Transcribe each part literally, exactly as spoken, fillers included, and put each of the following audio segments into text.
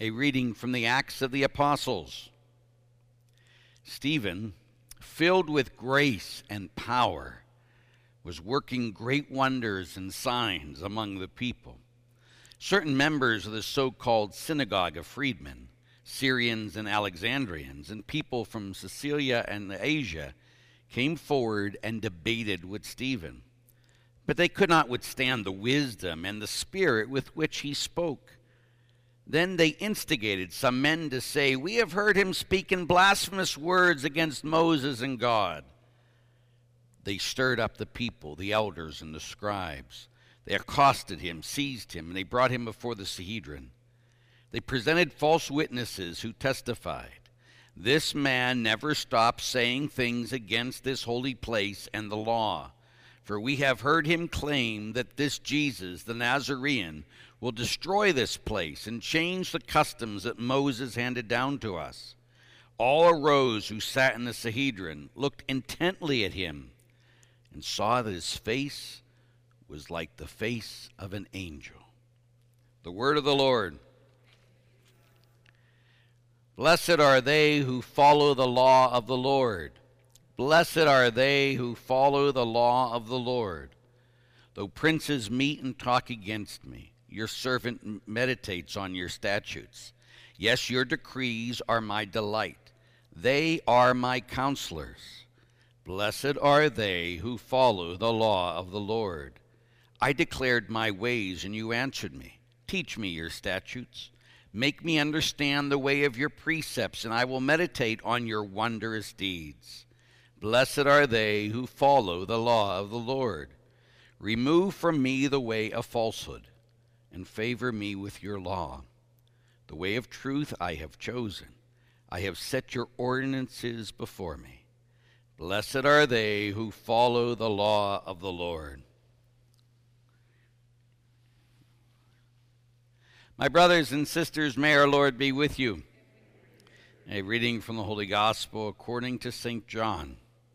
A reading from the Acts of the Apostles. Stephen, filled with grace and power, was working great wonders and signs among the people. Certain members of the so-called synagogue of freedmen, Syrians and Alexandrians, and people from Cilicia and Asia came forward and debated with Stephen. But they could not withstand the wisdom and the spirit with which he spoke. Then they instigated some men to say, "We have heard him speak in blasphemous words against Moses and God." They stirred up the people, the elders and the scribes. They accosted him, seized him, and they brought him before the Sanhedrin. They presented false witnesses who testified, "This man never stops saying things against this holy place and the law. For we have heard him claim that this Jesus, the Nazarene, will destroy this place and change the customs that Moses handed down to us." All arose who sat in the Sanhedrin, looked intently at him, and saw that his face was like the face of an angel. The word of the Lord. Blessed are they who follow the law of the Lord. Blessed are they who follow the law of the Lord. Though princes meet and talk against me, your servant meditates on your statutes. Yes, your decrees are my delight. They are my counselors. Blessed are they who follow the law of the Lord. I declared my ways, and you answered me. Teach me your statutes. Make me understand the way of your precepts, and I will meditate on your wondrous deeds. Blessed are they who follow the law of the Lord. Remove from me the way of falsehood, and favor me with your law. The way of truth I have chosen. I have set your ordinances before me. Blessed are they who follow the law of the Lord. My brothers and sisters, may our Lord be with you. A reading from the Holy Gospel according to Saint John.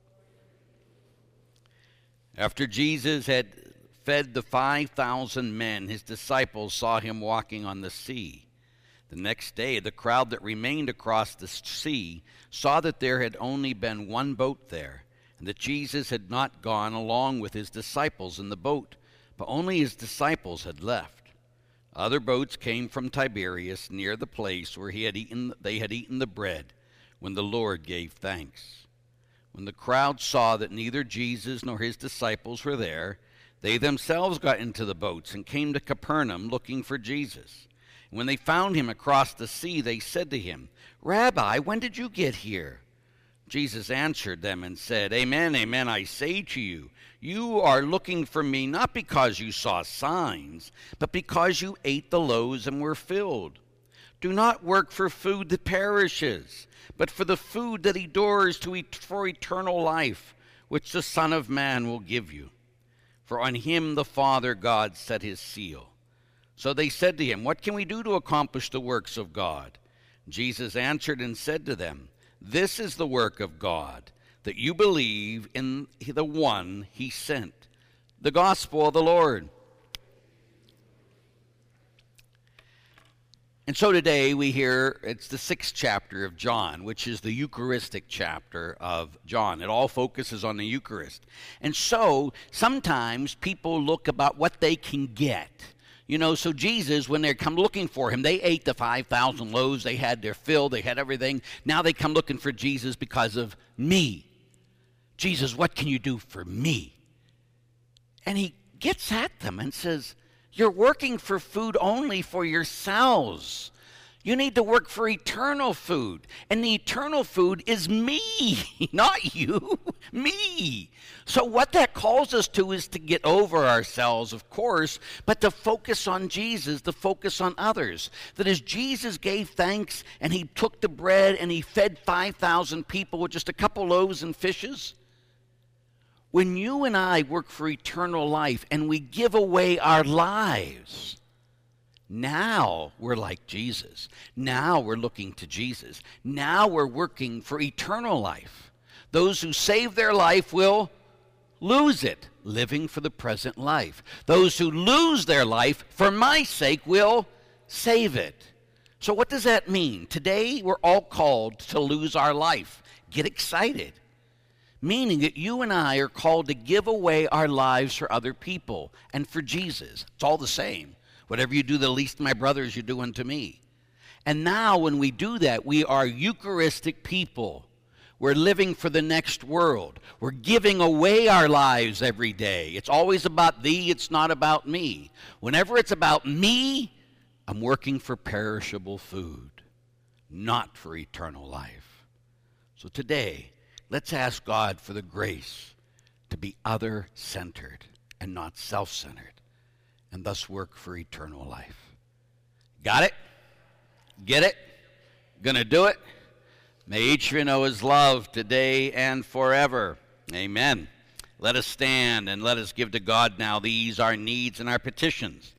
After Jesus had fed the five thousand men, his disciples saw him walking on the sea. The next day, the crowd that remained across the sea saw that there had only been one boat there, and that Jesus had not gone along with his disciples in the boat, but only his disciples had left. Other boats came from Tiberias near the place where he had eaten, they had eaten the bread when the Lord gave thanks. When the crowd saw that neither Jesus nor his disciples were there, they themselves got into the boats and came to Capernaum looking for Jesus. And when they found him across the sea, they said to him, "Rabbi, when did you get here?" Jesus answered them and said, "Amen, amen, I say to you, you are looking for me not because you saw signs, but because you ate the loaves and were filled. Do not work for food that perishes, but for the food that endures to et- for eternal life, which the Son of Man will give you. For on him the Father God set his seal." So they said to him, "What can we do to accomplish the works of God?" Jesus answered and said to them, "This is the work of God, that you believe in the one he sent." The gospel of the Lord. And so today we hear it's the sixth chapter of John, which is the Eucharistic chapter of John. It all focuses on the Eucharist. And so sometimes people look about what they can get. You know, so Jesus, when they come looking for him, they ate the five thousand loaves, they had their fill, they had everything. Now they come looking for Jesus because of me. Jesus, what can you do for me? And he gets at them and says, "You're working for food only for yourselves. You need to work for eternal food. And the eternal food is me, not you, me." So what that calls us to is to get over ourselves, of course, but to focus on Jesus, to focus on others. That as Jesus gave thanks and he took the bread and he fed five thousand people with just a couple loaves and fishes, when you and I work for eternal life and we give away our lives, now we're like Jesus. Now we're looking to Jesus. Now we're working for eternal life. Those who save their life will lose it, living for the present life. Those who lose their life for my sake will save it. So what does that mean? Today, we're all called to lose our life. Get excited. Meaning that you and I are called to give away our lives for other people and for Jesus. It's all the same. Whatever you do the least of my brothers, you're doing to me. And now when we do that, we are Eucharistic people. We're living for the next world. We're giving away our lives every day. It's always about thee, it's not about me. Whenever it's about me, I'm working for perishable food, not for eternal life. So today, let's ask God for the grace to be other-centered and not self-centered, and thus work for eternal life. Got it? Get it? Gonna do it? May each of you know his love today and forever. Amen. Let us stand and let us give to God now these our needs and our petitions.